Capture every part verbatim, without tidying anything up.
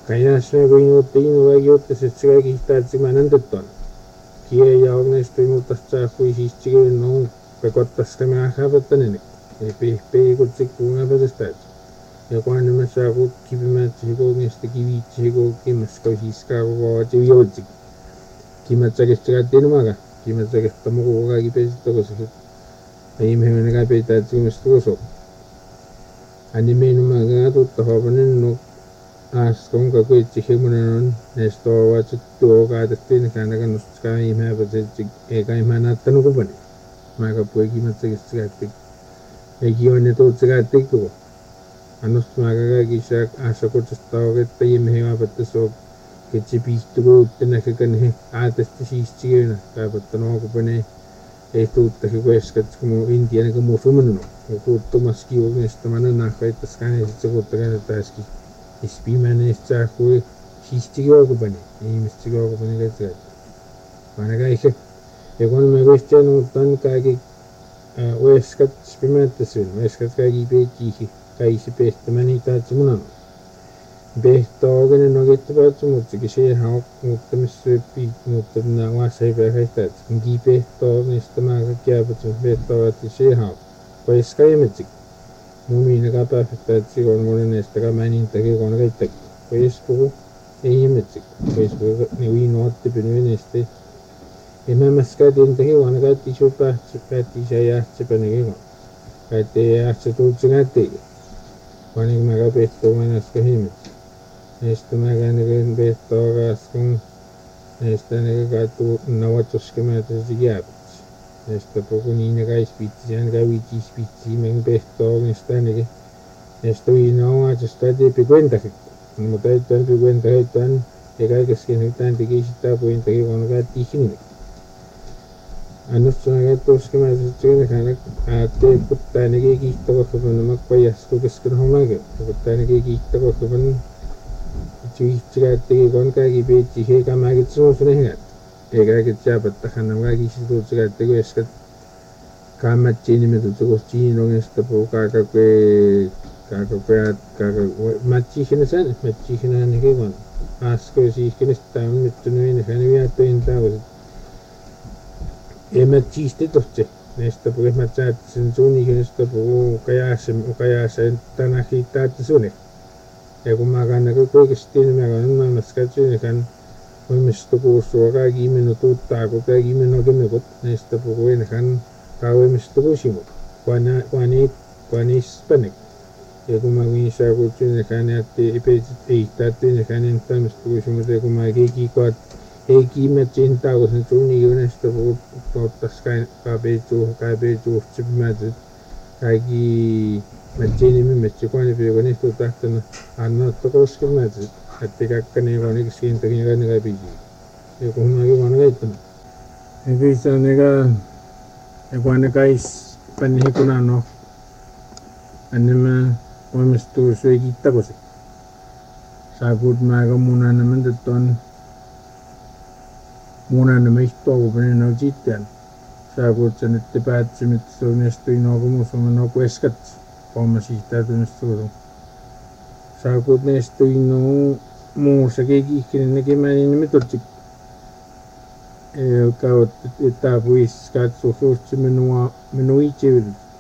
Kayasme kuinuutte inuagiuttesetsega kihtaatsimänendetton. Kiejaognesta inutastsaahui siistigivin pekottaskamaahaavattanenik. Epi peikutsik kuungapätästäät. Ja kuannimasaaku kipimäätsihikoogista kiviitsihikoo kimmaskausiiskaakukoavaatsi vioutsik. Kimmatsakestagaattinumaga. Kimmatsakestamukukoga kipesittokosikit. Aimhemenega peitaatsikumistokosok. Animeinumaga tuttahopanen nok Askon kakuitsihimmunen näistä ovat tuokaattiin kannakan nuskaa ihmeäpätsetsi eikä ihmeänättänukupani. Maika puikimatsekistikaattik. Eikin on ne tuutsikaatik tuko. Annust maaka kisä asakutsastauoketta ihmeäpättäsoo ketsi piihtukuutte näkökanne aatesti siistiköyna kaapattanuokupani ei tuuttakin kueskats kumu intian kumu sumenunu. Kuuttumaski uudestaan nahkaittaskaan ja sit se kuuttakaan taaski. Ispimäneistä kui siistigiookupani, ihmistigiookupani katsikaat. Vaana kaikki. Ja kun me kuitenkin uuttaan kaikki ueskat spimättäsyyn, ueskat kaikki peetjihi, kaikki pehtämäni taatsi munanu. Pehtooginen oikeutta paatsi muutsikin se hauk muuttamissyöppi muuttamina uasaipää kaiktaat. Nki pehtoognista maaka kiapatsum pehtoogatti se hauk. Ueska emetsik. Mumiina kapähtätsi on monesta kamänintäkin kun kaikki. Uespuku ei emetsik. Uespuku ne uinoatti pynvenesti. Emämäskätin tehi kun kaikki sypähtsi päätti se jähtsi pännekin. Kaikki jähtsi tuutsi kättekin. Vaan niin mä kapehtoo manaska himetsi. Näistä mä käännekin pehtoogas kun näistä ne kaatu navatoskemätäsi jääpä. Näistä puku niin kaispitsi, hän kävi tiispitsi, men pehtoogista ainakin. Näistä uinoa aatesta teepi kuentakikko. Mutta täyttään py kuentakikkoan, ja kaikeskin hyttään teki sitä puintakin, kun kaatti ihminen. Annus on kaattu uskemaisesti sekä aattee puttaa ainakin kiihtokohtapan makva jasku kesken hommakin. Puttaa ainakin kiihtokohtapan tyyhtsi kaattekin, kun kaikki peitsi, heikä mäkit semmoisen ehät. Eikä kitsääpättähän nämä kaikki situutsekat tekoeskat kammattiin nimetulta kun siinongesta puu kaakakue kaakakueat kaakakue matchihinä sen matchihinä ainakin vaan askoi siihkenestä on mittuneen hän viattoin tauset ei matchiste tohtse näistä puu matchaat sen suunnihinesta puu kajaasem kajaasem tänäkin taatte sunne ja kun mä kannakko kuikesti niin mä kannan maailmaskatsuin kan Voimistukuussua kaikki minuututtaa, kun kaikki minuutimekot näistä puhuin hän kauemistukuusimut. Vaan ei spänek. Ja kun mä viisaa kutsuin hän jätti eittäettiin hän entämistukuusimut ja kun mä keikikoat ei kiimetsin taukosen suunnikin näistä puhuttas kaipeitsuu kaipeitsuu seppimätset kaikki mätsiini mimetsi kuanipioko niistä tahtana annoitto koskemätset. Että kakkani on yksi kiintokin ja kaikki piti. Ja kun mäkin vaan käyttänyt. Ja kyllä nega ja kun ne kais panni kunan no. Annemä voimistuu syö kiittakosi. Saakut mäkä munan nämä ton munan nämä ihtoa kun panin no sitten. Saakut sen että päätsi mitä se on estui no kun muus on no kueskat. Pomma siitä tunnistuu. Saakut nestui no muussa keikkiinen näkemään niin metodsi. Kaut että vois katsoa just minua minua itse.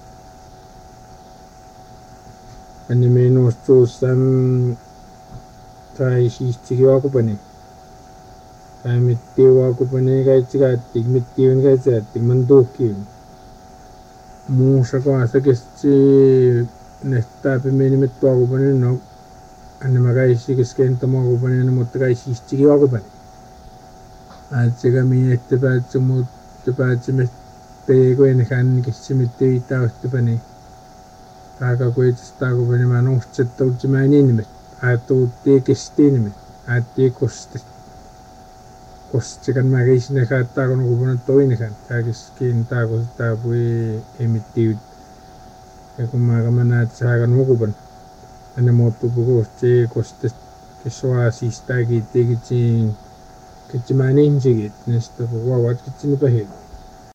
Anne minusta sam tai siisti joakupani. Tai mitti joakupani kaikki kaikki mitti on kaikki manduukin. Muussa kanssa kesti nähtää pimeni mittu joakupani no. Anne mä kaikki kesken tämä joakupani no mutta kaikki siisti joakupani. Aatsekä minä että päätsä mutta päätsä me peikoin hän kesti mitti viittauhtupani. Taaka kuitenkin kun mä nostin tuolta mä nimet, äätuutti kestinme, äätti kosti, kostikan mä käsin käyttää kun kun toinen kaikiskin taako sitä voi emittiivit, ja kun mä mä näet se aika nukupan, ennen muuttuu puhusti kosti kesua siis tääkin tekitsiin, kitsi mä niinsikin, näistä puhuvat kitsi ne pähit.